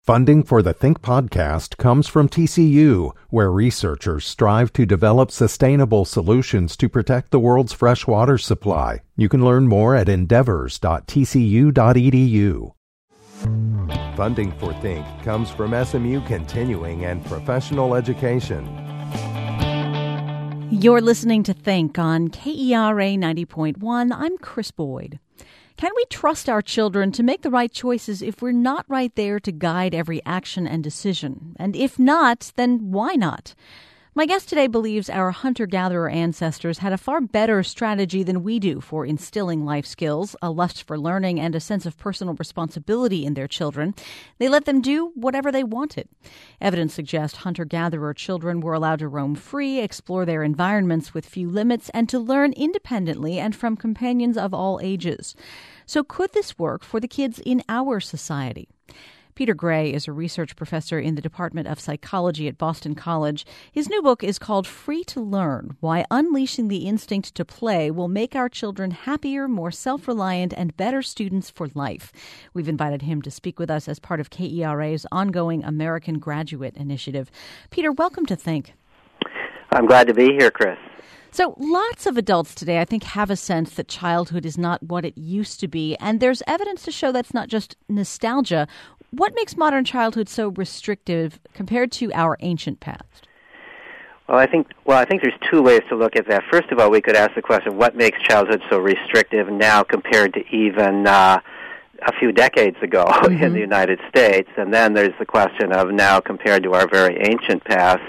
Funding for the Think podcast comes from TCU, where researchers strive to develop sustainable solutions to protect the world's fresh water supply. You can learn more at endeavors.tcu.edu. Funding for Think comes from SMU Continuing and Professional Education. You're listening to Think on KERA 90.1. I'm Chris Boyd. Can we trust our children to make the right choices if we're not right there to guide every action and decision? And if not, then why not? My guest today believes our hunter-gatherer ancestors had a far better strategy than we do for instilling life skills, a lust for learning, and a sense of personal responsibility in their children. They let them do whatever they wanted. Evidence suggests hunter-gatherer children were allowed to roam free, explore their environments with few limits, and to learn independently and from companions of all ages. So could this work for the kids in our society? Peter Gray is a research professor in the Department of Psychology at Boston College. His new book is called Free to Learn: Why Unleashing the Instinct to Play Will Make Our Children Happier, More Self-Reliant, and Better Students for Life. We've invited him to speak with us as part of KERA's ongoing American Graduate Initiative. Peter, welcome to Think. I'm glad to be here, Chris. So lots of adults today, I think, have a sense that childhood is not what it used to be, and there's evidence to show that's not just nostalgia. What makes modern childhood so restrictive compared to our ancient past? Well, I think there's two ways to look at that. First of all, we could ask the question, what makes childhood so restrictive now compared to even a few decades ago in the United States? And then there's the question of now compared to our very ancient past.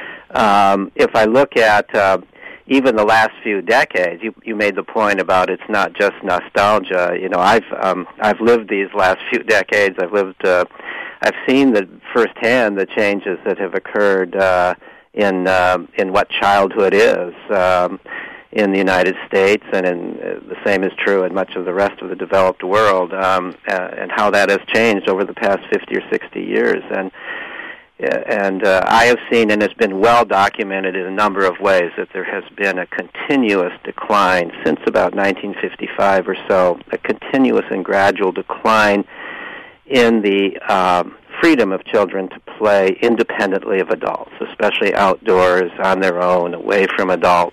If I look at even the last few decades, you made the point about it's not just nostalgia. You know, I've lived these last few decades. I've seen firsthand the changes that have occurred in what childhood is in the United States, and the same is true in much of the rest of the developed world, and how that has changed over the past 50 or 60 years. And I have seen, and it's been well documented in a number of ways, that there has been a continuous decline since about 1955 or so, a continuous and gradual decline in the freedom of children to play independently of adults, especially outdoors, on their own, away from adults.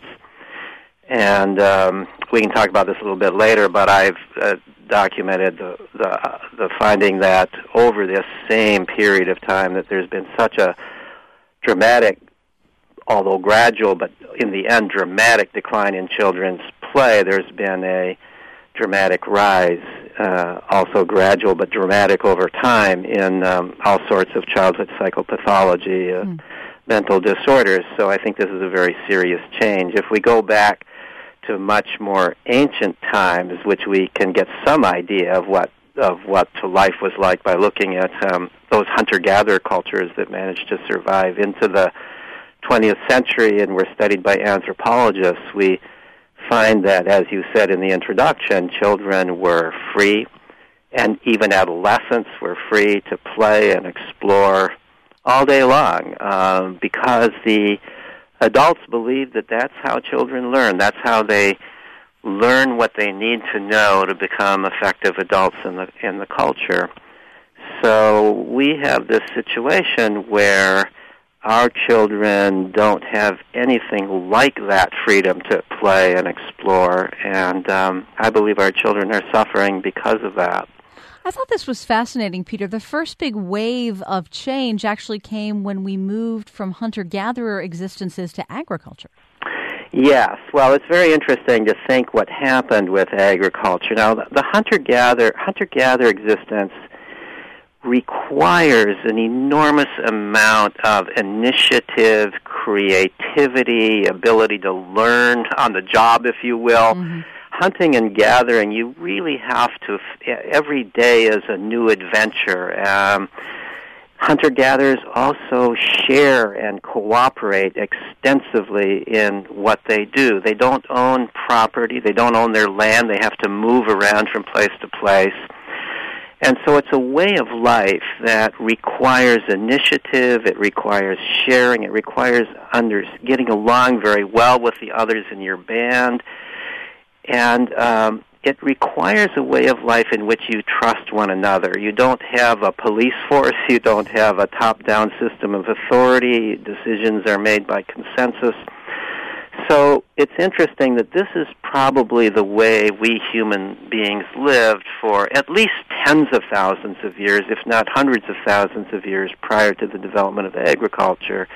And we can talk about this a little bit later, but I've documented the finding that over this same period of time that there's been such a dramatic, although gradual, but in the end dramatic decline in children's play. There's been a dramatic rise, also gradual but dramatic over time, in all sorts of childhood psychopathology, mental disorders. So I think this is a very serious change. If we go back to much more ancient times, which we can get some idea of what life was like by looking at those hunter-gatherer cultures that managed to survive into the 20th century and were studied by anthropologists, we find that, as you said in the introduction, children were free, and even adolescents were free to play and explore all day long, because the adults believe that that's how children learn. That's how they learn what they need to know to become effective adults in the culture. So we have this situation where our children don't have anything like that freedom to play and explore, and I believe our children are suffering because of that. I thought this was fascinating, Peter. The first big wave of change actually came when we moved from hunter-gatherer existences to agriculture. Yes. Well, it's very interesting to think what happened with agriculture. Now, the hunter-gatherer existence requires an enormous amount of initiative, creativity, ability to learn on the job, if you will. Mm-hmm. Hunting and gathering, you really have to, every day is a new adventure. Hunter-gatherers also share and cooperate extensively in what they do. They don't own property, they don't own their land, they have to move around from place to place. And so it's a way of life that requires initiative, it requires sharing, it requires getting along very well with the others in your band. And it requires a way of life in which you trust one another. You don't have a police force. You don't have a top-down system of authority. Decisions are made by consensus. So it's interesting that this is probably the way we human beings lived for at least tens of thousands of years, if not hundreds of thousands of years prior to the development of agriculture.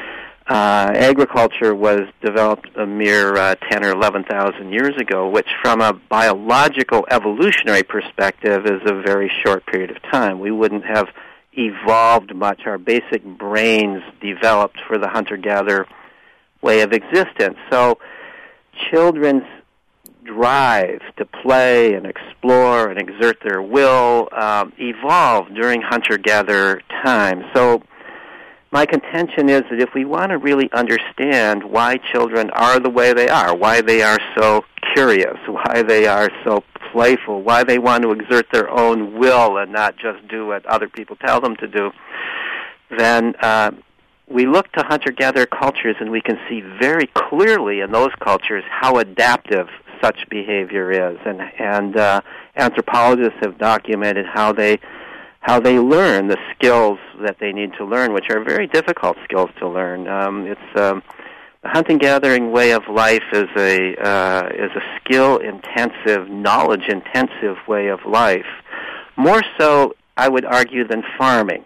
Agriculture was developed a mere 10 or 11,000 years ago, which from a biological evolutionary perspective is a very short period of time. We wouldn't have evolved much. Our basic brains developed for the hunter-gatherer way of existence. So children's drive to play and explore and exert their will evolved during hunter-gatherer time. So my contention is that if we want to really understand why children are the way they are, why they are so curious, why they are so playful, why they want to exert their own will and not just do what other people tell them to do, then we look to hunter-gatherer cultures and we can see very clearly in those cultures how adaptive such behavior is. And anthropologists have documented how they learn the skills that they need to learn, which are very difficult skills to learn. The hunting-gathering way of life is a skill-intensive, knowledge-intensive way of life, more so, I would argue, than farming.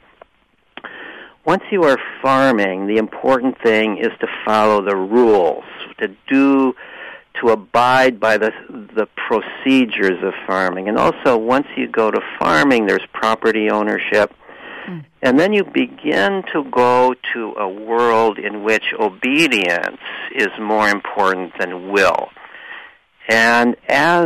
Once you are farming, the important thing is to follow the rules, to abide by the procedures of farming. And also, once you go to farming, there's property ownership. And then you begin to go to a world in which obedience is more important than will. And as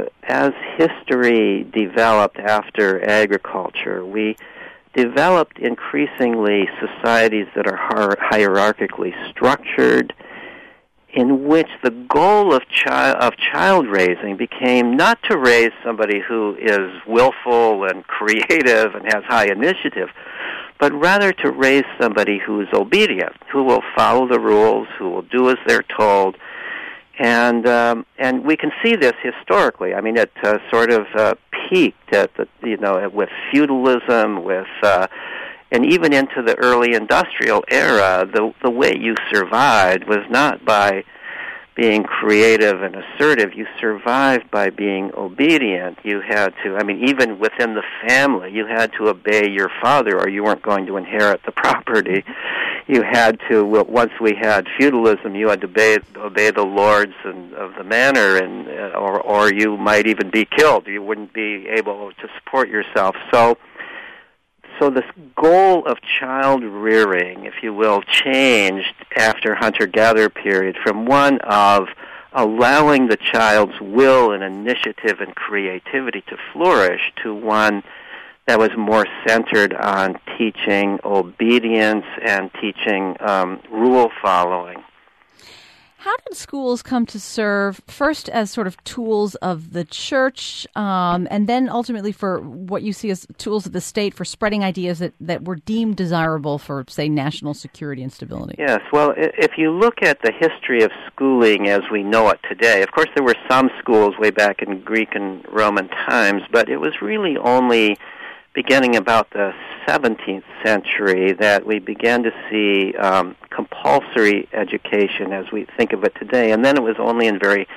history developed after agriculture, we developed increasingly societies that are hierarchically structured, in which the goal of child raising became not to raise somebody who is willful and creative and has high initiative, but rather to raise somebody who is obedient, who will follow the rules, who will do as they're told. And we can see this historically. I mean, it sort of peaked at with feudalism, and even into the early industrial era. The way you survived was not by being creative and assertive. You survived by being obedient. You had to, even within the family, you had to obey your father or you weren't going to inherit the property. You had to, once we had feudalism, you had to obey the lords of the manor, or you might even be killed. You wouldn't be able to support yourself. So this goal of child rearing, if you will, changed after hunter-gatherer period from one of allowing the child's will and initiative and creativity to flourish to one that was more centered on teaching obedience and teaching rule following. How did schools come to serve first as sort of tools of the church, and then ultimately for what you see as tools of the state for spreading ideas that were deemed desirable for, say, national security and stability? Yes, well, if you look at the history of schooling as we know it today, of course there were some schools way back in Greek and Roman times, but it was really only beginning about the 17th century that we began to see compulsory education as we think of it today, and then it was only in very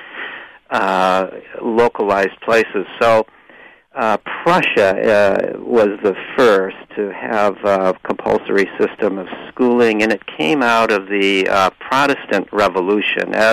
localized places. So Prussia was the first to have a compulsory system of schooling, and it came out of the Protestant Revolution. As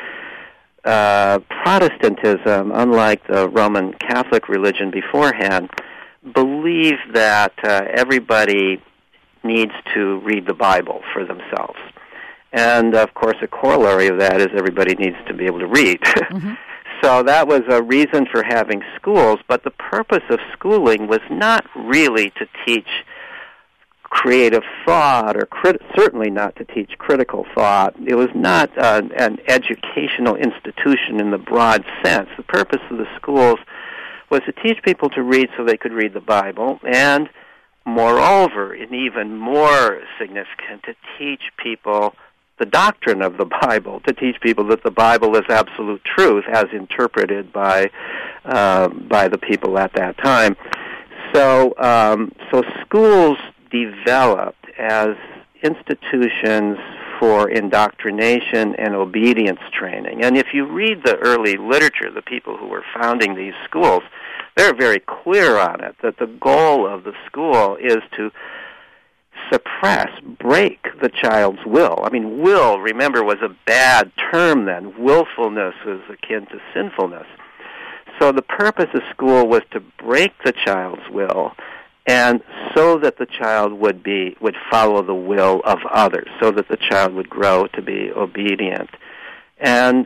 Protestantism, unlike the Roman Catholic religion beforehand, believe that everybody needs to read the Bible for themselves. And, of course, a corollary of that is everybody needs to be able to read. Mm-hmm. So that was a reason for having schools, but the purpose of schooling was not really to teach creative thought, or certainly not to teach critical thought. It was not an educational institution in the broad sense. The purpose of the schools was to teach people to read so they could read the Bible, and moreover, and even more significant, to teach people the doctrine of the Bible, to teach people that the Bible is absolute truth as interpreted by the people at that time. So schools developed as institutions for indoctrination and obedience training. And if you read the early literature, the people who were founding these schools, they're very clear on it, that the goal of the school is to suppress, break the child's will. I mean, will, remember, was a bad term then. Willfulness was akin to sinfulness. So the purpose of school was to break the child's will, and so that the child would follow the will of others, so that the child would grow to be obedient. And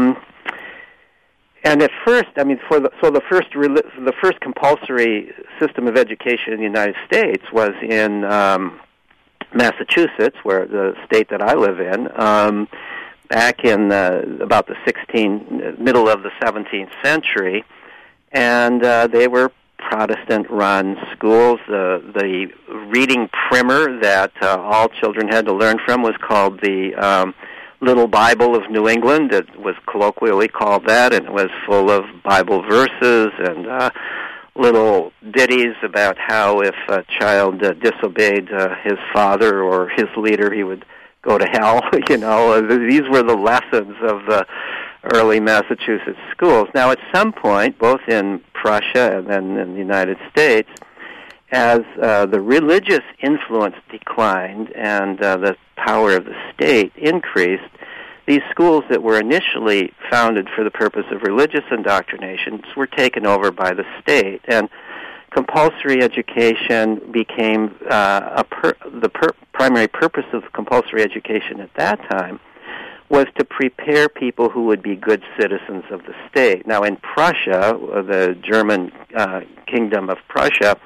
at first, I mean, the first compulsory system of education in the United States was in Massachusetts, where the state that I live in, back in about the middle of the 17th century, and they were Protestant-run schools. The reading primer that all children had to learn from was called the Little Bible of New England. It was colloquially called that, and it was full of Bible verses and little ditties about how if a child disobeyed his father or his leader, he would go to hell. You know, these were the lessons of the early Massachusetts schools. Now, at some point, both in Prussia and then in the United States, as the religious influence declined and the power of the state increased, these schools that were initially founded for the purpose of religious indoctrination were taken over by the state, and compulsory education became primary purpose of compulsory education at that time was to prepare people who would be good citizens of the state. Now, in Prussia, the German kingdom of Prussia,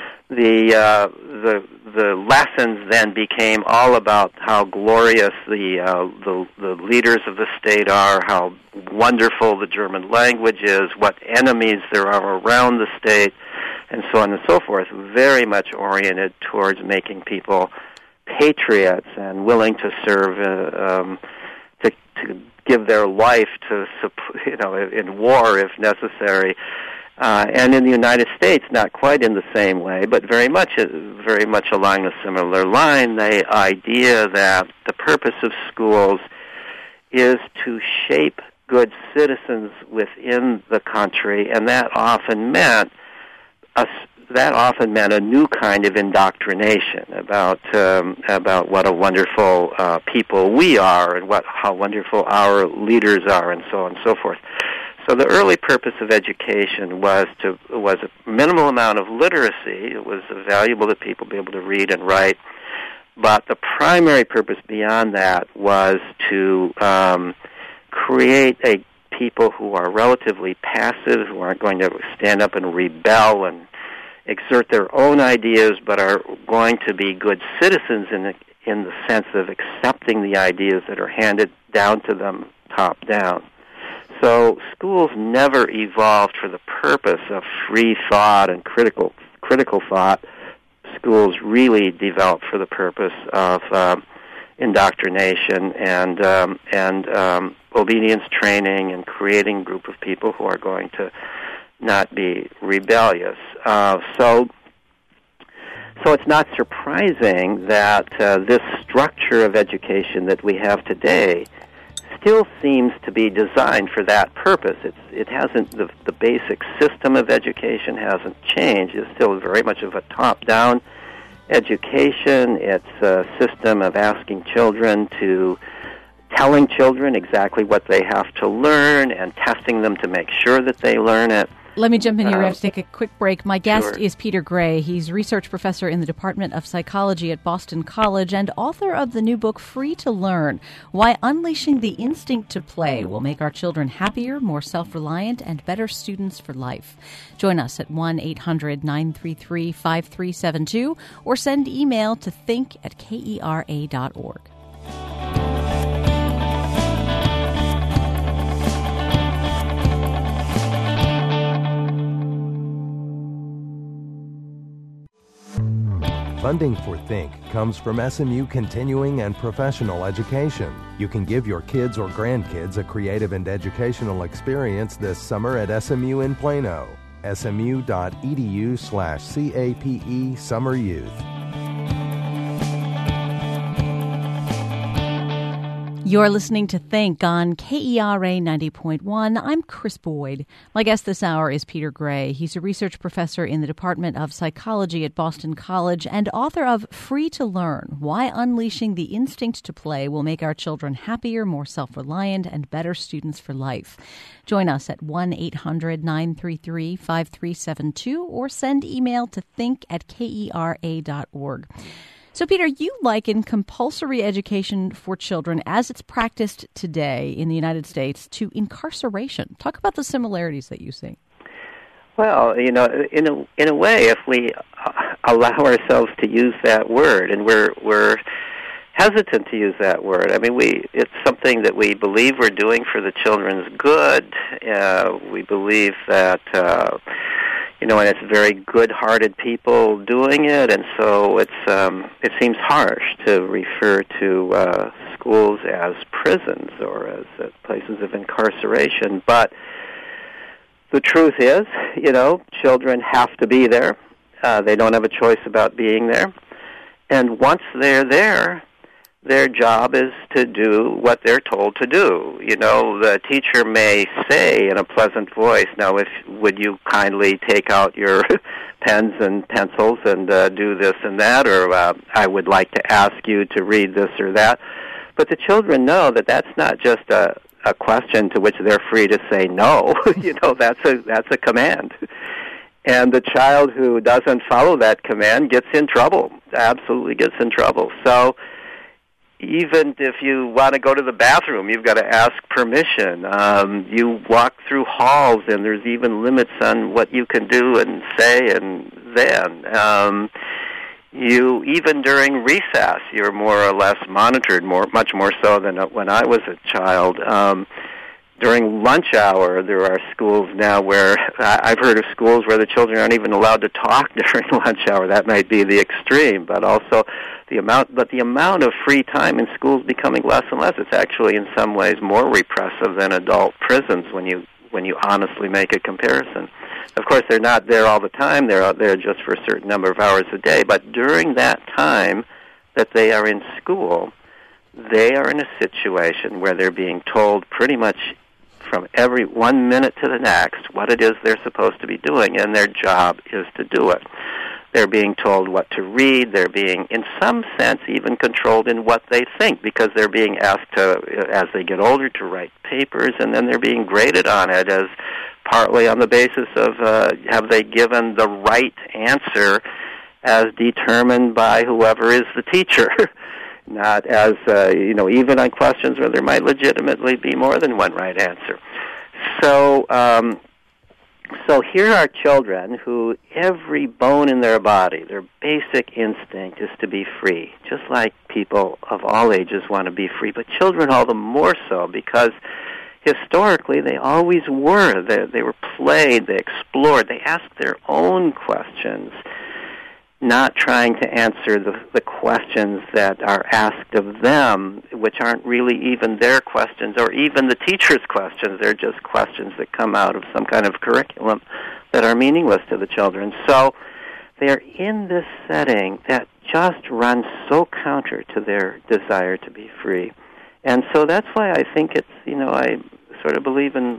the lessons then became all about how glorious the leaders of the state are, how wonderful the German language is, what enemies there are around the state, and so on and so forth, very much oriented towards making people patriots and willing to serve, to give their life to, in war if necessary. And in the United States, not quite in the same way, but very much along a similar line, the idea that the purpose of schools is to shape good citizens within the country, and that often meant a new kind of indoctrination about what a wonderful people we are and how wonderful our leaders are, and so on and so forth. So the early purpose of education was a minimal amount of literacy. It was valuable that people be able to read and write, but the primary purpose beyond that was to create a people who are relatively passive, who aren't going to stand up and rebel and exert their own ideas, but are going to be good citizens in the sense of accepting the ideas that are handed down to them top down. So schools never evolved for the purpose of free thought and critical thought. Schools really developed for the purpose of indoctrination and obedience training and creating a group of people who are going to not be rebellious. So it's not surprising that this structure of education that we have today still seems to be designed for that purpose. It hasn't, the basic system of education hasn't changed. It's still very much of a top-down education. It's a system of telling children exactly what they have to learn and testing them to make sure that they learn it. Let me jump in here. We have to take a quick break. My guest Sure. is Peter Gray. He's research professor in the Department of Psychology at Boston College and author of the new book, Free to Learn, Why Unleashing the Instinct to Play Will Make Our Children Happier, More Self-Reliant, and Better Students for Life. Join us at 1-800-933-5372 or send email to think@kera.org. Funding for Think comes from SMU Continuing and Professional Education. You can give your kids or grandkids a creative and educational experience this summer at SMU in Plano. smu.edu/CAPE Summer Youth. You're listening to Think on KERA 90.1. I'm Chris Boyd. My guest this hour is Peter Gray. He's a research professor in the Department of Psychology at Boston College and author of Free to Learn: Why Unleashing the Instinct to Play Will Make Our Children Happier, More Self-Reliant, and Better Students for Life. Join us at 1-800-933-5372 or send email to think@kera.org. So, Peter, you liken compulsory education for children as it's practiced today in the United States to incarceration. Talk about the similarities that you see. Well, in a way, if we allow ourselves to use that word, and we're hesitant to use that word. I mean, it's something that we believe we're doing for the children's good. We believe that and it's very good-hearted people doing it, and so it seems harsh to refer to schools as prisons or as places of incarceration. But the truth is, children have to be there. They don't have a choice about being there. And once they're there, their job is to do what they're told to do. The teacher may say in a pleasant voice, now, would you kindly take out your pens and pencils and do this and that, or I would like to ask you to read this or that. But the children know that that's not just a question to which they're free to say no. That's a command. And the child who doesn't follow that command gets in trouble, absolutely gets in trouble. So even if you want to go to the bathroom, you've got to ask permission. You walk through halls, and there's even limits on what you can do and say and then. Even during recess, you're more or less monitored, much more so than when I was a child. During lunch hour, there are schools now where I've heard of schools where the children aren't even allowed to talk during lunch hour. That might be the extreme, but also the amount of free time in schools becoming less and less. It's actually in some ways more repressive than adult prisons when you honestly make a comparison. Of course, they're not there all the time. They're out there just for a certain number of hours a day. But during that time that they are in school, they are in a situation where they're being told pretty much from every 1 minute to the next what it is they're supposed to be doing, and their job is to do it. They're being told what to read. They're being, in some sense, even controlled in what they think, because they're being asked to, as they get older, to write papers, and then they're being graded on it as partly on the basis of have they given the right answer as determined by whoever is the teacher. Not as, even on questions where there might legitimately be more than one right answer. So here are children who every bone in their body, their basic instinct is to be free, just like people of all ages want to be free, but children all the more so because historically they always were. They were played, they explored, they asked their own questions, not trying to answer the questions that are asked of them, which aren't really even their questions or even the teacher's questions. They're just questions that come out of some kind of curriculum that are meaningless to the children. So they're in this setting that just runs so counter to their desire to be free. And so that's why I think it's, I sort of believe in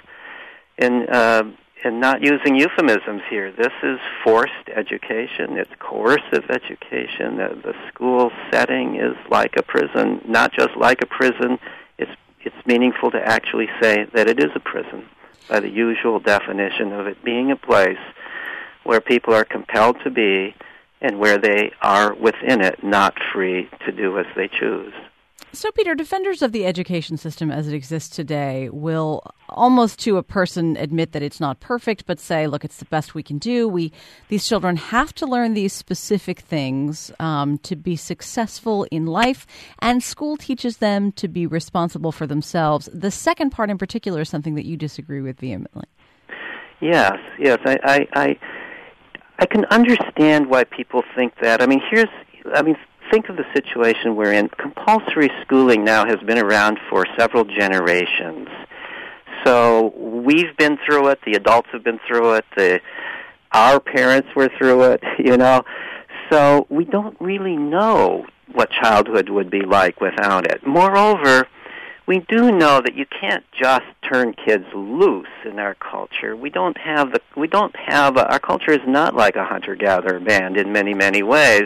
not using euphemisms here. This is forced education. It's coercive education. The school setting is like a prison, not just like a prison. It's meaningful to actually say that it is a prison by the usual definition of it being a place where people are compelled to be and where they are within it not free to do as they choose. So, Peter, defenders of the education system as it exists today will almost to a person admit that it's not perfect, but say, look, it's the best we can do. These children have to learn these specific things to be successful in life, and school teaches them to be responsible for themselves. The second part in particular is something that you disagree with vehemently. Yes. I I can understand why people think that. Think of the situation we're in. Compulsory schooling now has been around for several generations. So we've been through it, the adults have been through it, our parents were through it, So we don't really know what childhood would be like without it. Moreover, we do know that you can't just turn kids loose in our culture. Our culture is not like a hunter-gatherer band in many, many ways.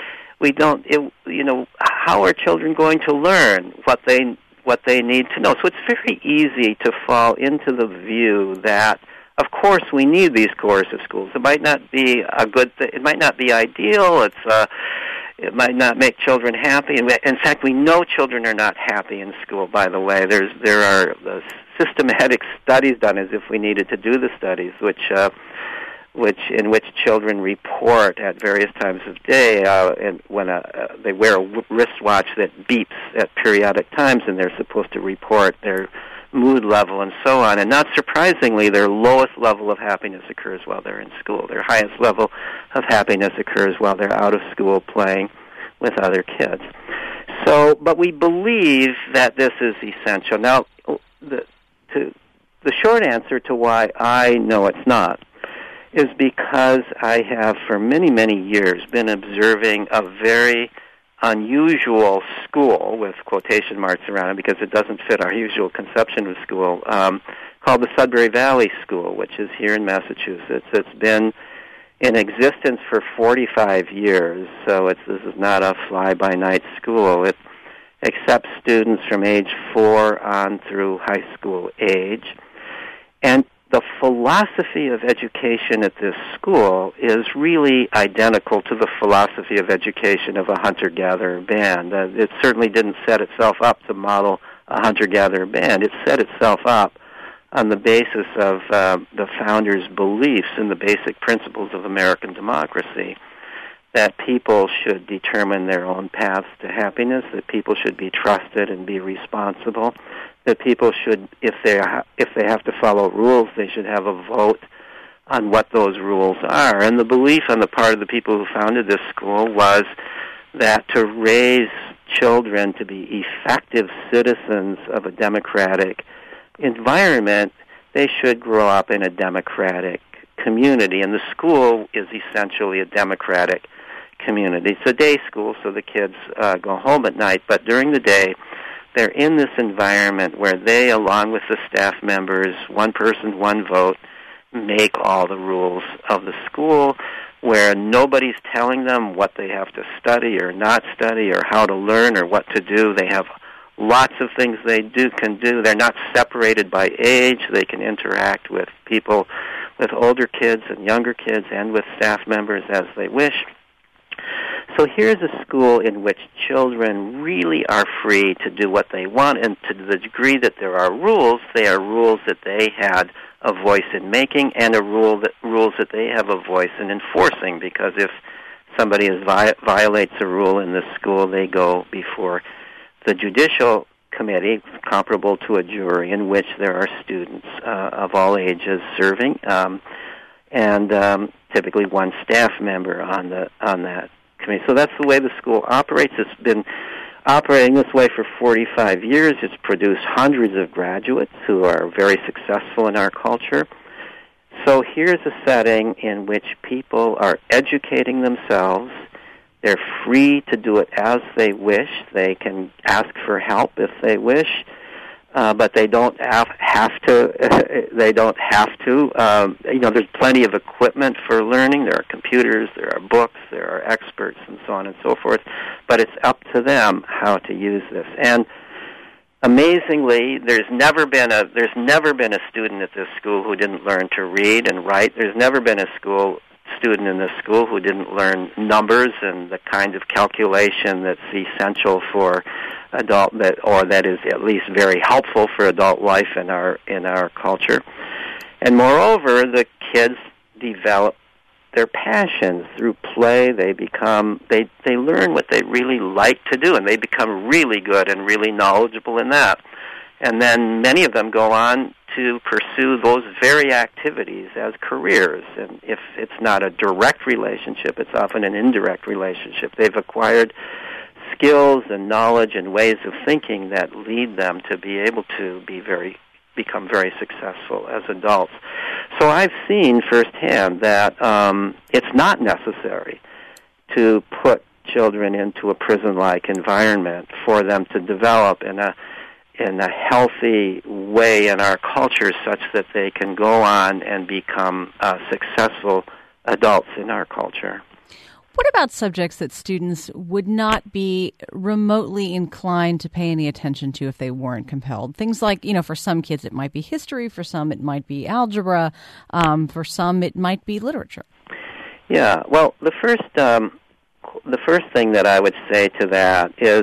How are children going to learn what they need to know? So it's very easy to fall into the view that, of course, we need these coercive schools. It might not be a good thing. It might not be ideal. It might not make children happy. In fact, we know children are not happy in school, by the way. There are systematic studies done, as if we needed to do the studies, in which children report at various times of day, and when they wear a wristwatch that beeps at periodic times, and they're supposed to report their mood level and so on. And not surprisingly, their lowest level of happiness occurs while they're in school. Their highest level of happiness occurs while they're out of school playing with other kids. But we believe that this is essential. Now, the short answer to why I know it's not is because I have for many, many years been observing a very unusual school, with quotation marks around it because it doesn't fit our usual conception of school, called the Sudbury Valley School, which is here in Massachusetts. It's been in existence for 45 years, so this is not a fly-by-night school. It accepts students from age 4 on through high school age. And the philosophy of education at this school is really identical to the philosophy of education of a hunter-gatherer band. It certainly didn't set itself up to model a hunter-gatherer band. It set itself up on the basis of the founders' beliefs in the basic principles of American democracy, that people should determine their own paths to happiness, that people should be trusted and be responsible, that people should, if they have to follow rules, they should have a vote on what those rules are. And the belief on the part of the people who founded this school was that to raise children to be effective citizens of a democratic environment, they should grow up in a democratic community. And the school is essentially a democratic community. It's a day school, so the kids go home at night, but during the day, they're in this environment where they, along with the staff members, one person, one vote, make all the rules of the school, where nobody's telling them what they have to study or not study or how to learn or what to do. They have lots of things they can do. They're not separated by age. They can interact with people, with older kids and younger kids, and with staff members as they wish. So here's a school in which children really are free to do what they want, and to the degree that there are rules, they are rules that they had a voice in making, and rules that they have a voice in enforcing, because if somebody violates a rule in this school, they go before the judicial committee, comparable to a jury, in which there are students of all ages serving, and typically one staff member on that committee. So that's the way the school operates. It's been operating this way for 45 years. It's produced hundreds of graduates who are very successful in our culture. So here's a setting in which people are educating themselves. They're free to do it as they wish. They can ask for help if they wish, but they don't have to. They don't have to. There's plenty of equipment for learning. There are computers, there are books, there are experts, and so on and so forth. But it's up to them how to use this. And amazingly, there's never been a student at this school who didn't learn to read and write. There's never been a student in this school who didn't learn numbers and the kind of calculation that's essential for that is at least very helpful for adult life in our culture. And moreover, the kids develop their passions through play. They learn what they really like to do, and they become really good and really knowledgeable in that. And then many of them go on to pursue those very activities as careers. And if it's not a direct relationship, it's often an indirect relationship. They've acquired skills and knowledge and ways of thinking that lead them to be able to become very successful as adults. So I've seen firsthand that it's not necessary to put children into a prison-like environment for them to develop in a healthy way in our culture such that they can go on and become successful adults in our culture. What about subjects that students would not be remotely inclined to pay any attention to if they weren't compelled? Things like, for some kids it might be history, for some it might be algebra, for some it might be literature. Yeah, well, the first thing that I would say to that is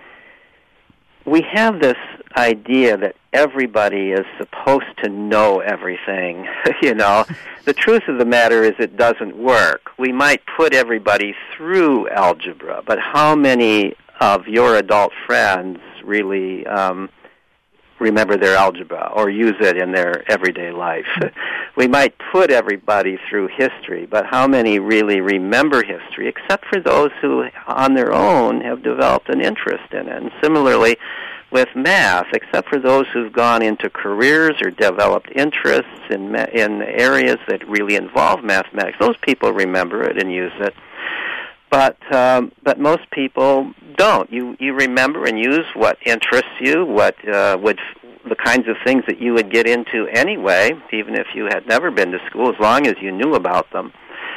we have this idea that everybody is supposed to know everything. The truth of the matter is it doesn't work. We might put everybody through algebra, but how many of your adult friends really remember their algebra or use it in their everyday life? We might put everybody through history, but how many really remember history, except for those who on their own have developed an interest in it? And similarly, with math, except for those who've gone into careers or developed interests in areas that really involve mathematics, those people remember it and use it. But most people don't. You remember and use what interests you, what the kinds of things that you would get into anyway, even if you had never been to school, as long as you knew about them.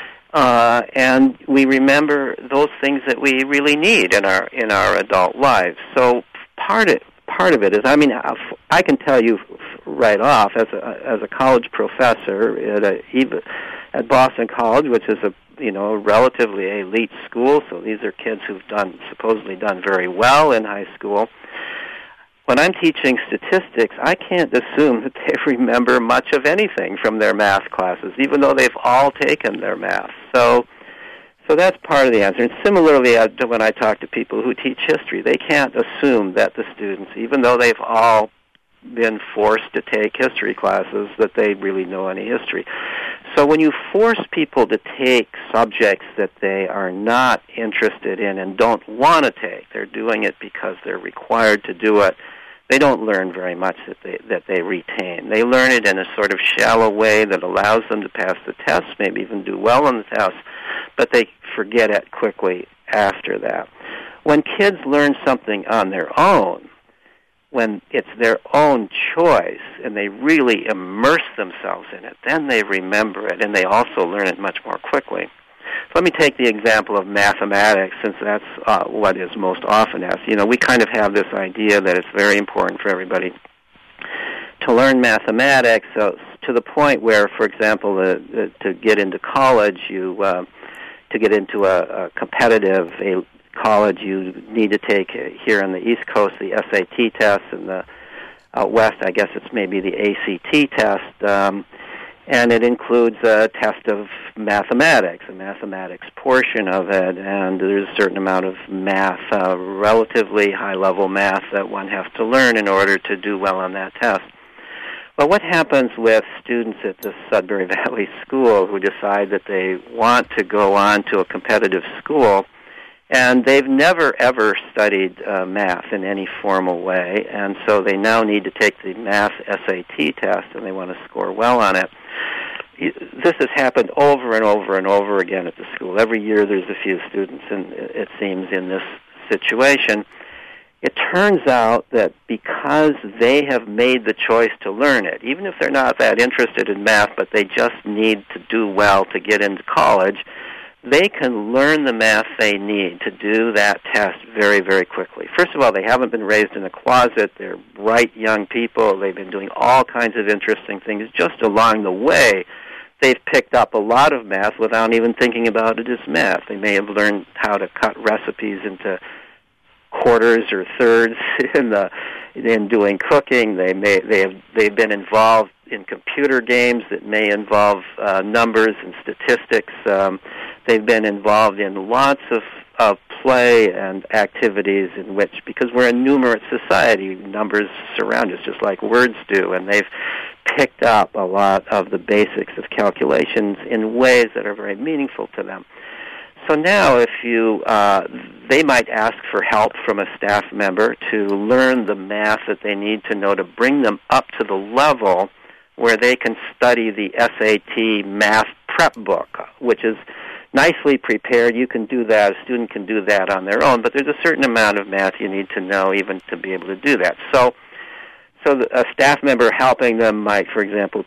And we remember those things that we really need in our adult lives. So part of it is, I can tell you right off, as a college professor at Boston College, which is a relatively elite school, so these are kids who've supposedly done very well in high school. When I'm teaching statistics, I can't assume that they remember much of anything from their math classes, even though they've all taken their math. So that's part of the answer. And similarly, when I talk to people who teach history, they can't assume that the students, even though they've all been forced to take history classes, that they really know any history. So when you force people to take subjects that they are not interested in and don't want to take, they're doing it because they're required to do it, they don't learn very much that they retain. They learn it in a sort of shallow way that allows them to pass the test, maybe even do well on the test, but they forget it quickly after that. When kids learn something on their own, when it's their own choice and they really immerse themselves in it, then they remember it and they also learn it much more quickly. So let me take the example of mathematics, since that's what is most often asked. We kind of have this idea that it's very important for everybody to learn mathematics, to the point where, for example, to get into college, to get into a competitive college, you need to take, here on the East Coast, the SAT test, and the out West, I guess it's maybe the ACT test, and it includes a test of mathematics, a mathematics portion of it, and there's a certain amount of math, relatively high-level math that one has to learn in order to do well on that test. Well, what happens with students at the Sudbury Valley School who decide that they want to go on to a competitive school, and they've never, ever studied math in any formal way, and so they now need to take the math SAT test, and they want to score well on it. This has happened over and over and over again at the school. Every year there's a few students, it seems, in this situation. It turns out that because they have made the choice to learn it, even if they're not that interested in math, but they just need to do well to get into college, they can learn the math they need to do that test very, very quickly. First of all, they haven't been raised in a closet. They're bright young people. They've been doing all kinds of interesting things. Just along the way, they've picked up a lot of math without even thinking about it as math. They may have learned how to cut recipes into quarters or thirds in doing cooking. They've been involved in computer games that may involve numbers and statistics. They've been involved in lots of play and activities in which, because we're a numerate society, numbers surround us just like words do, and they've picked up a lot of the basics of calculations in ways that are very meaningful to them. So now they might ask for help from a staff member to learn the math that they need to know to bring them up to the level where they can study the SAT math prep book, which is nicely prepared. You can do that. A student can do that on their own, but there's a certain amount of math you need to know even to be able to do that. So a staff member helping them might, for example,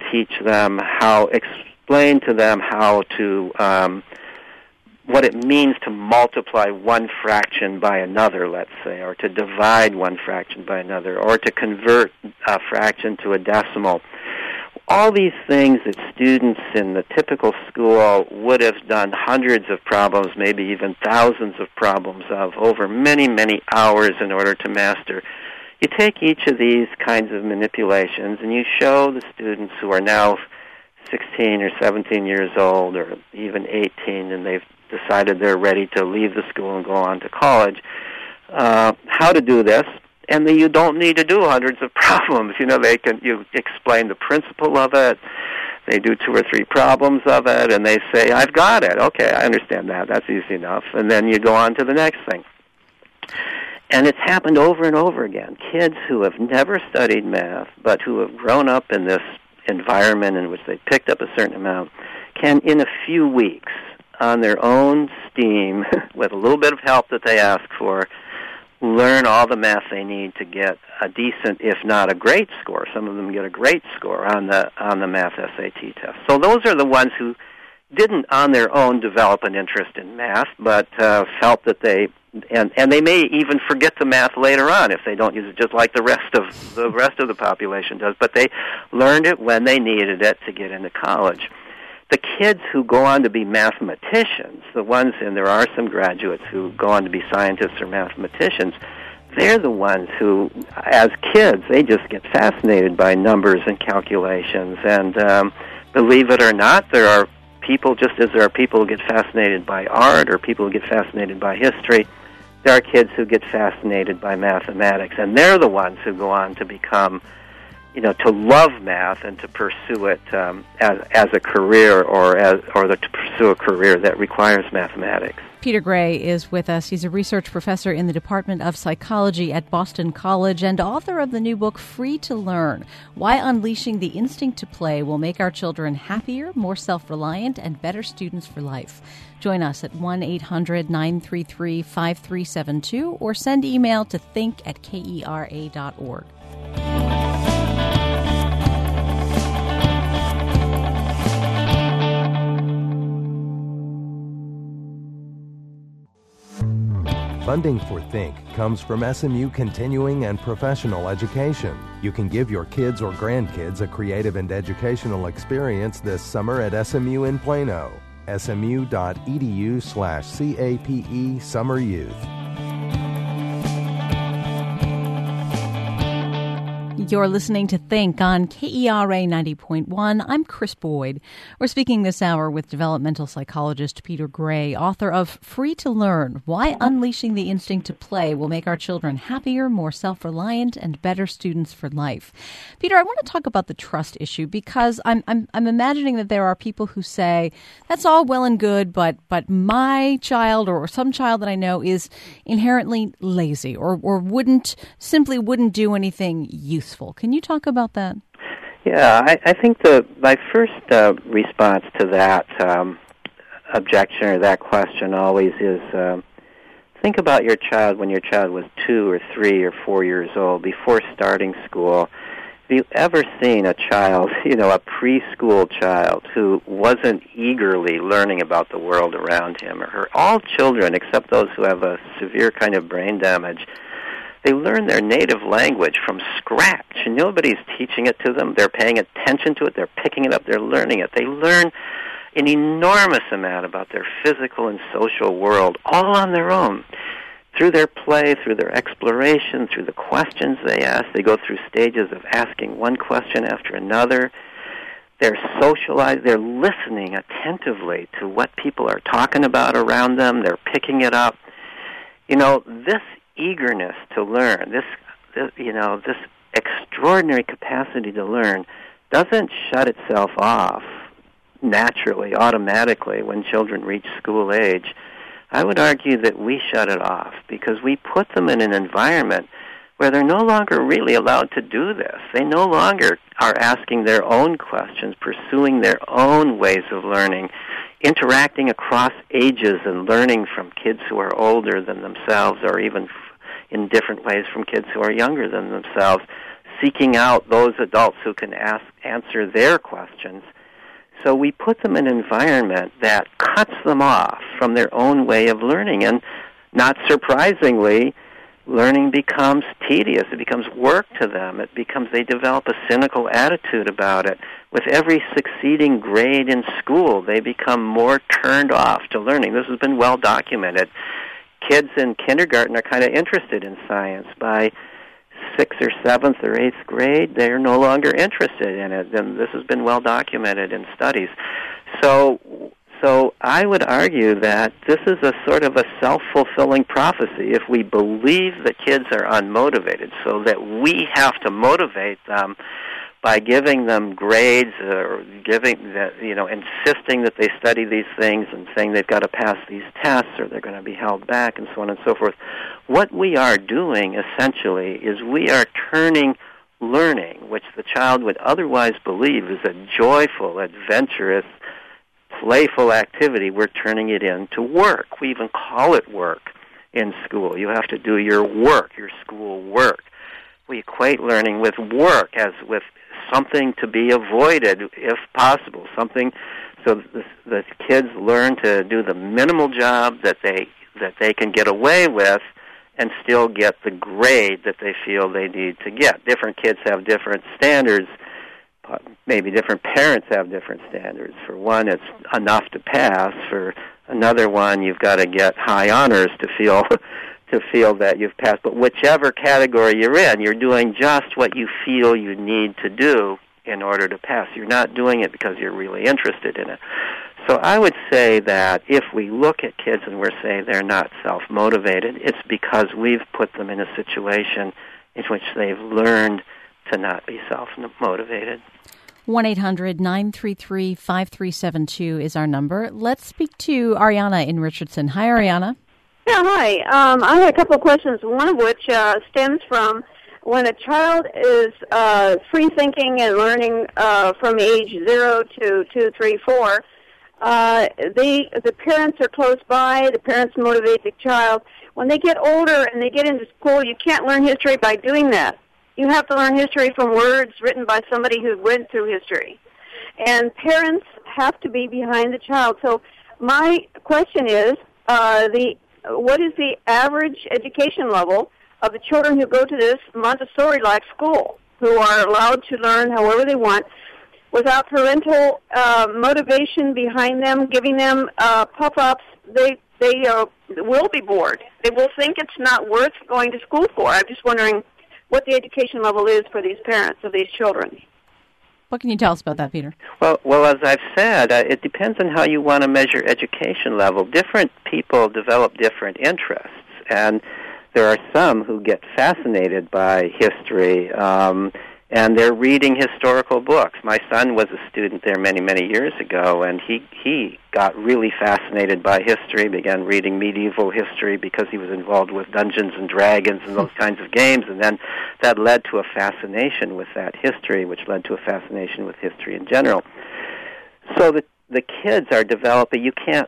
explain to them how to, what it means to multiply one fraction by another, let's say, or to divide one fraction by another, or to convert a fraction to a decimal. All these things that students in the typical school would have done hundreds of problems, maybe even thousands of problems of over many, many hours in order to master. You take each of these kinds of manipulations and you show the students who are now 16 or 17 years old or even 18 and they've decided they're ready to leave the school and go on to college, how to do this. And then you don't need to do hundreds of problems. You explain the principle of it. They do 2 or 3 problems of it, and they say, I've got it. Okay, I understand that. That's easy enough. And then you go on to the next thing. And it's happened over and over again. Kids who have never studied math, but who have grown up in this environment in which they picked up a certain amount, can, in a few weeks, on their own steam, with a little bit of help that they ask for, learn all the math they need to get a decent, if not a great score. Some of them get a great score on the math SAT test. So those are the ones who didn't on their own develop an interest in math, but felt that they and they may even forget the math later on if they don't use it, just like the rest of the population does. But they learned it when they needed it to get into college. The kids who go on to be mathematicians, the ones, and there are some graduates who go on to be scientists or mathematicians, they're the ones who, as kids, they just get fascinated by numbers and calculations. And believe it or not, there are people, just as there are people who get fascinated by art or people who get fascinated by history, there are kids who get fascinated by mathematics. And they're the ones who go on to become, to love math and to pursue it as a career or to pursue a career that requires mathematics. Peter Gray is with us. He's a research professor in the Department of Psychology at Boston College and author of the new book, Free to Learn, Why Unleashing the Instinct to Play Will Make Our Children Happier, More Self-Reliant, and Better Students for Life. Join us at 1-800-933-5372 or send email to think@kera.org. Funding for Think comes from SMU Continuing and Professional Education. You can give your kids or grandkids a creative and educational experience this summer at SMU in Plano. smu.edu/CAPE Summer Youth. You're listening to Think on KERA 90.1. I'm Chris Boyd. We're speaking this hour with developmental psychologist Peter Gray, author of Free to Learn, Why Unleashing the Instinct to Play Will Make Our Children Happier, More Self-Reliant, and Better Students for Life. Peter, I want to talk about the trust issue because I'm imagining that there are people who say, that's all well and good, but my child or some child that I know is inherently lazy or wouldn't do anything useful. Can you talk about that? Yeah, I think my first response to that objection or that question always is think about your child when your child was 2 or 3 or 4 years old before starting school. Have you ever seen a child, a preschool child who wasn't eagerly learning about the world around him or her? All children, except those who have a severe kind of brain damage, they learn their native language from scratch, and nobody's teaching it to them. They're paying attention to it. They're picking it up. They're learning it. They learn an enormous amount about their physical and social world all on their own, through their play, through their exploration, through the questions they ask. They go through stages of asking one question after another. They're socialized. They're listening attentively to what people are talking about around them. They're picking it up. this eagerness to learn, this extraordinary capacity to learn doesn't shut itself off naturally, automatically, when children reach school age. I would argue that we shut it off because we put them in an environment where they're no longer really allowed to do this. They no longer are asking their own questions, pursuing their own ways of learning, interacting across ages and learning from kids who are older than themselves or even in different ways from kids who are younger than themselves, seeking out those adults who can answer their questions. So we put them in an environment that cuts them off from their own way of learning. And not surprisingly, learning becomes tedious. It becomes work to them. They develop a cynical attitude about it. With every succeeding grade in school, they become more turned off to learning. This has been well documented. Kids in kindergarten are kind of interested in science. By 6th or 7th or 8th grade, they're no longer interested in it, and this has been well documented in studies. So I would argue that this is a sort of a self-fulfilling prophecy if we believe that kids are unmotivated, so that we have to motivate them by giving them grades or insisting that they study these things and saying they've got to pass these tests or they're going to be held back and so on and so forth. What we are doing, essentially, is we are turning learning, which the child would otherwise believe is a joyful, adventurous, playful activity, we're turning it into work. We even call it work in school. You have to do your work, your school work. We equate learning with work as with something to be avoided if possible, something so the kids learn to do the minimal job that they can get away with and still get the grade that they feel they need to get. Different kids have different standards. Maybe different parents have different standards. For one, it's enough to pass. For another one, you've got to get high honors to feel that you've passed. But whichever category you're in, you're doing just what you feel you need to do in order to pass. You're not doing it because you're really interested in it. So I would say that if we look at kids and we're saying they're not self-motivated, it's because we've put them in a situation in which they've learned to not be self-motivated. 1-800-933-5372 is our number. Let's speak to Ariana in Richardson. Hi, Ariana. Yeah, hi. I have a couple of questions, one of which stems from when a child is free-thinking and learning from age 0 to 2, 3, 4, the parents are close by, the parents motivate the child. When they get older and they get into school, you can't learn history by doing that. You have to learn history from words written by somebody who went through history. And parents have to be behind the child. So my question is, what is the average education level of the children who go to this Montessori-like school, who are allowed to learn however they want, without parental motivation behind them, giving them puff-ups? They will be bored. They will think it's not worth going to school for. I'm just wondering what the education level is for these parents of these children. What can you tell us about that, Peter? Well, as I've said, it depends on how you want to measure education level. Different people develop different interests, and there are some who get fascinated by history, and they're reading historical books. My son was a student there many, many years ago, and he got really fascinated by history, began reading medieval history because he was involved with Dungeons and Dragons and those kinds of games, and then that led to a fascination with that history, which led to a fascination with history in general. So the kids are developing. You can't,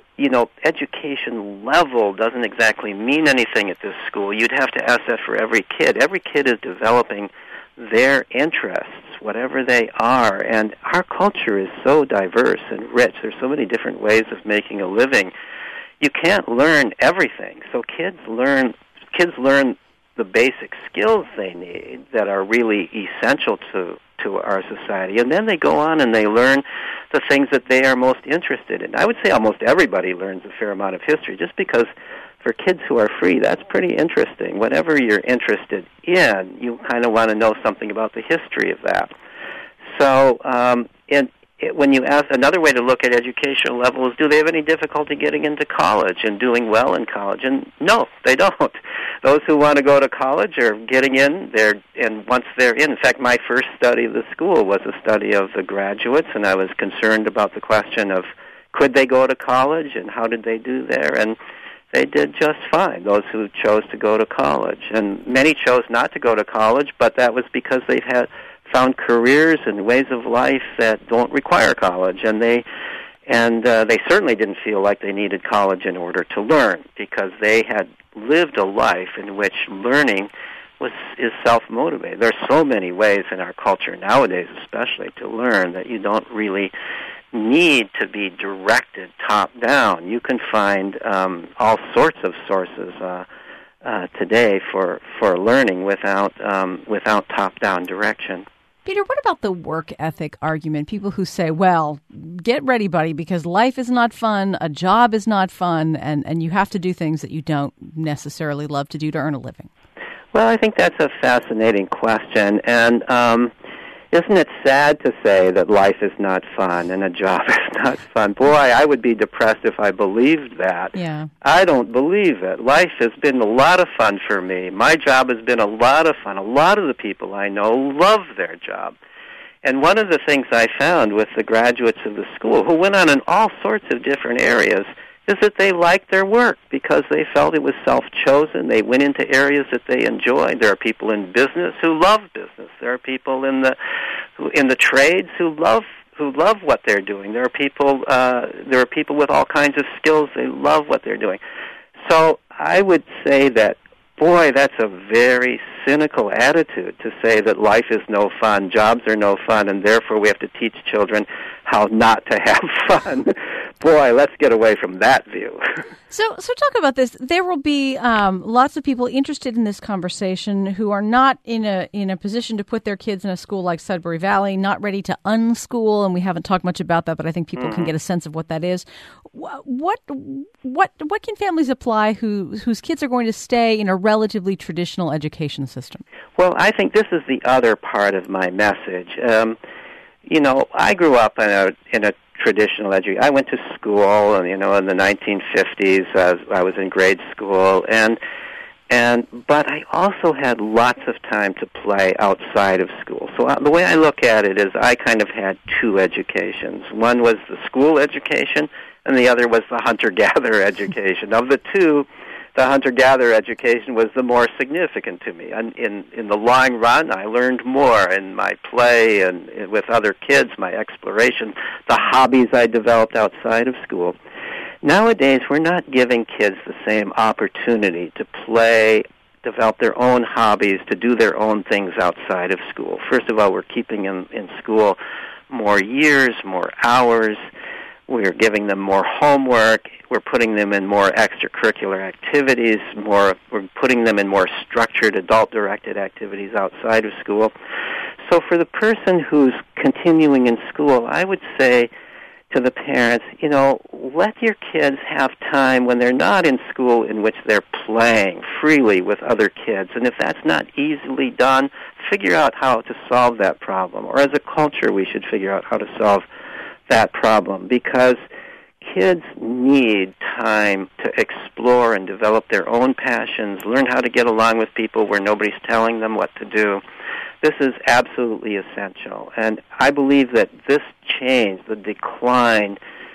education level doesn't exactly mean anything at this school. You'd have to ask that for every kid. Every kid is developing their interests, whatever they are, and our culture is so diverse and rich. There's so many different ways of making a living. You can't learn everything. So kids learn the basic skills they need that are really essential to our society, and then they go on and they learn the things that they are most interested in. I would say almost everybody learns a fair amount of history, just because for kids who are free, that's pretty interesting. Whatever you're interested in, you kind of want to know something about the history of that. So when you ask, another way to look at educational level is, do they have any difficulty getting into college and doing well in college? And no, they don't. Those who want to go to college are getting in there, and once they're in fact, my first study of the school was a study of the graduates, and I was concerned about the question of could they go to college and how did they do there, and they did just fine, those who chose to go to college. And many chose not to go to college, but that was because they had found careers and ways of life that don't require college, and they certainly didn't feel like they needed college in order to learn, because they had lived a life in which learning is self-motivated. There's so many ways in our culture nowadays, especially, to learn that you don't really need to be directed top-down. You can find all sorts of sources today for learning without top-down direction. Peter, what about the work ethic argument? People who say, well, get ready, buddy, because life is not fun, a job is not fun, and you have to do things that you don't necessarily love to do to earn a living. Well, I think that's a fascinating question, and isn't it sad to say that life is not fun and a job is not fun? Boy, I would be depressed if I believed that. Yeah. I don't believe it. Life has been a lot of fun for me. My job has been a lot of fun. A lot of the people I know love their job. And one of the things I found with the graduates of the school, who went on in all sorts of different areas, is that they liked their work because they felt it was self-chosen. They went into areas that they enjoyed. There are people in business who love business. There are people in the trades who love what they're doing. There are people with all kinds of skills. They love what they're doing. So I would say that, boy, that's a very cynical attitude to say that life is no fun, jobs are no fun, and therefore we have to teach children how not to have fun. Boy, let's get away from that view. So talk about this. There will be lots of people interested in this conversation who are not in a position to put their kids in a school like Sudbury Valley, not ready to unschool, and we haven't talked much about that, but I think people can get a sense of what that is. What can families apply whose kids are going to stay in a relatively traditional education system? Well, I think this is the other part of my message. I grew up in a traditional education. I went to school, and in the 1950s, I was in grade school, but I also had lots of time to play outside of school. So the way I look at it is, I kind of had two educations. One was the school education, and the other was the hunter-gatherer education. Of the two, the hunter-gatherer education was the more significant to me. And in the long run, I learned more in my play and with other kids, my exploration, the hobbies I developed outside of school. Nowadays, we're not giving kids the same opportunity to play, develop their own hobbies, to do their own things outside of school. First of all, we're keeping them in school more years, more hours. We're giving them more homework. We're putting them in more extracurricular activities. We're putting them in more structured, adult-directed activities outside of school. So for the person who's continuing in school, I would say to the parents, let your kids have time when they're not in school in which they're playing freely with other kids. And if that's not easily done, figure out how to solve that problem. Or as a culture, we should figure out how to solve that problem, because kids need time to explore and develop their own passions, learn how to get along with people where nobody's telling them what to do. This is absolutely essential. And I believe that this change, the decline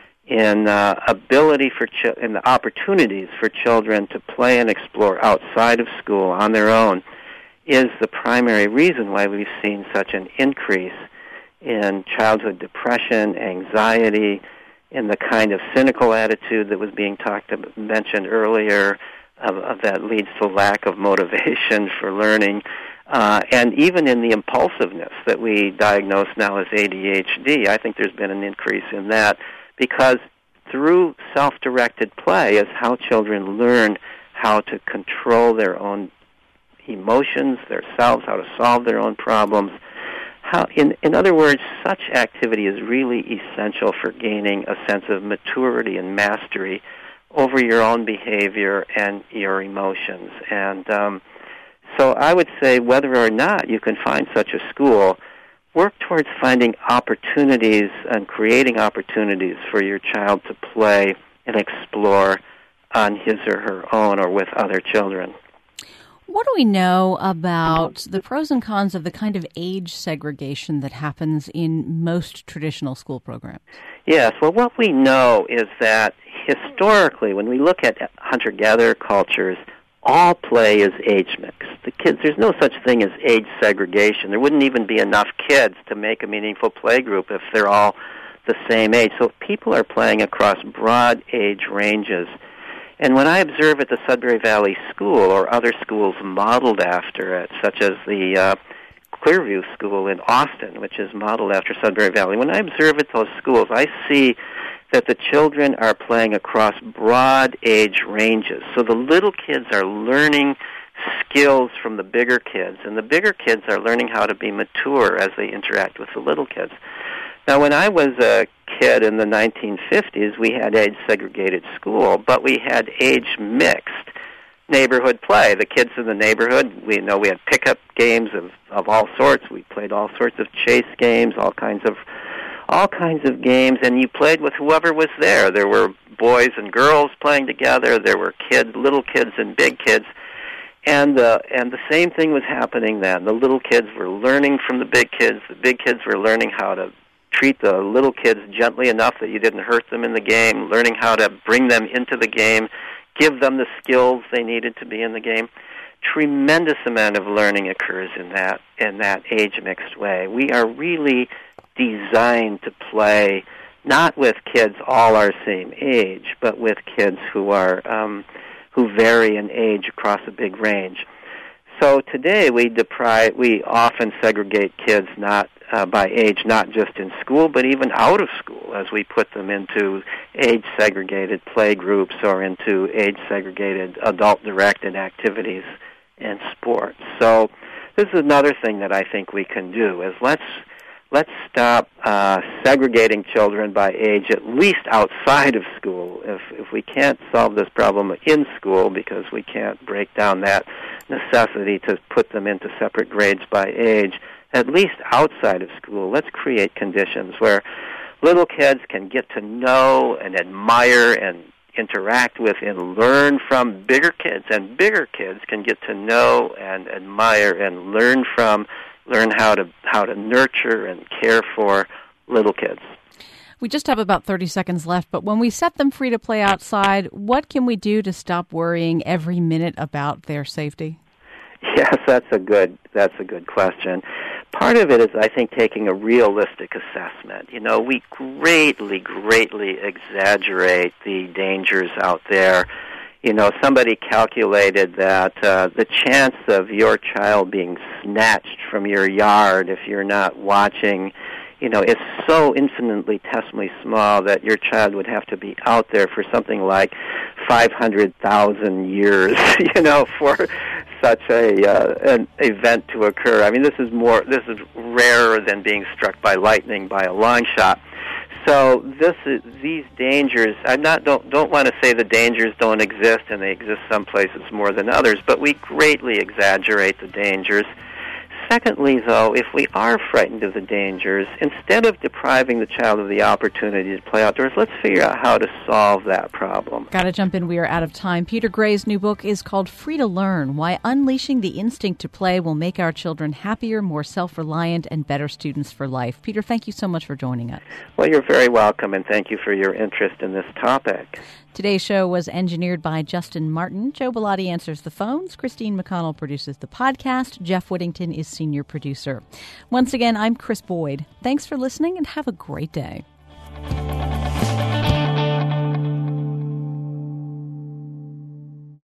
in ability in the opportunities for children to play and explore outside of school on their own, is the primary reason why we've seen such an increase in childhood depression, anxiety, in the kind of cynical attitude that was being mentioned earlier, that leads to lack of motivation for learning, and even in the impulsiveness that we diagnose now as ADHD. I think there's been an increase in that, because through self-directed play is how children learn how to control their own emotions, themselves, how to solve their own problems. In other words, such activity is really essential for gaining a sense of maturity and mastery over your own behavior and your emotions. And so I would say, whether or not you can find such a school, work towards finding opportunities and creating opportunities for your child to play and explore on his or her own or with other children. What do we know about the pros and cons of the kind of age segregation that happens in most traditional school programs? Yes, well, what we know is that historically, when we look at hunter-gatherer cultures, all play is age mixed. The kids, there's no such thing as age segregation. There wouldn't even be enough kids to make a meaningful play group if they're all the same age. So people are playing across broad age ranges. And when I observe at the Sudbury Valley School or other schools modeled after it, such as the Clearview School in Austin, which is modeled after Sudbury Valley, when I observe at those schools, I see that the children are playing across broad age ranges. So the little kids are learning skills from the bigger kids, and the bigger kids are learning how to be mature as they interact with the little kids. Now, when I was a kid in the 1950s, we had age-segregated school, but we had age-mixed neighborhood play. The kids in the neighborhood, we had pickup games of all sorts. We played all sorts of chase games, all kinds of games, and you played with whoever was there. There were boys and girls playing together. There were little kids and big kids. And the same thing was happening then. The little kids were learning from the big kids. The big kids were learning how to treat the little kids gently enough that you didn't hurt them in the game, learning how to bring them into the game, give them the skills they needed to be in the game. Tremendous amount of learning occurs in that age-mixed way. We are really designed to play not with kids all our same age, but with kids who are who vary in age across a big range. So today we often segregate kids not by age, not just in school, but even out of school, as we put them into age-segregated play groups or into age-segregated adult-directed activities and sports. So this is another thing that I think we can do, is let's stop segregating children by age, at least outside of school. If we can't solve this problem in school because we can't break down that necessity to put them into separate grades by age, at least outside of school, let's create conditions where little kids can get to know and admire and interact with and learn from bigger kids, and bigger kids can get to know and admire and learn how to nurture and care for little kids. We just have about 30 seconds left, but when we set them free to play outside, what can we do to stop worrying every minute about their safety? Yes, that's a good question. Part of it is, I think, taking a realistic assessment. We greatly exaggerate the dangers out there. Somebody calculated that the chance of your child being snatched from your yard if you're not watching, is so infinitesimally small that your child would have to be out there for something like 500,000 years, for such an event to occur. I mean, this is rarer than being struck by lightning by a long shot. So these dangers, don't want to say the dangers don't exist, and they exist some places more than others, but we greatly exaggerate the dangers. Secondly, though, if we are frightened of the dangers, instead of depriving the child of the opportunity to play outdoors, let's figure out how to solve that problem. Got to jump in. We are out of time. Peter Gray's new book is called Free to Learn, Why Unleashing the Instinct to Play Will Make Our Children Happier, More Self-Reliant, and Better Students for Life. Peter, thank you so much for joining us. Well, you're very welcome, and thank you for your interest in this topic. Today's show was engineered by Justin Martin. Joe Bellotti answers the phones. Christine McConnell produces the podcast. Jeff Whittington is senior producer. Once again, I'm Chris Boyd. Thanks for listening and have a great day.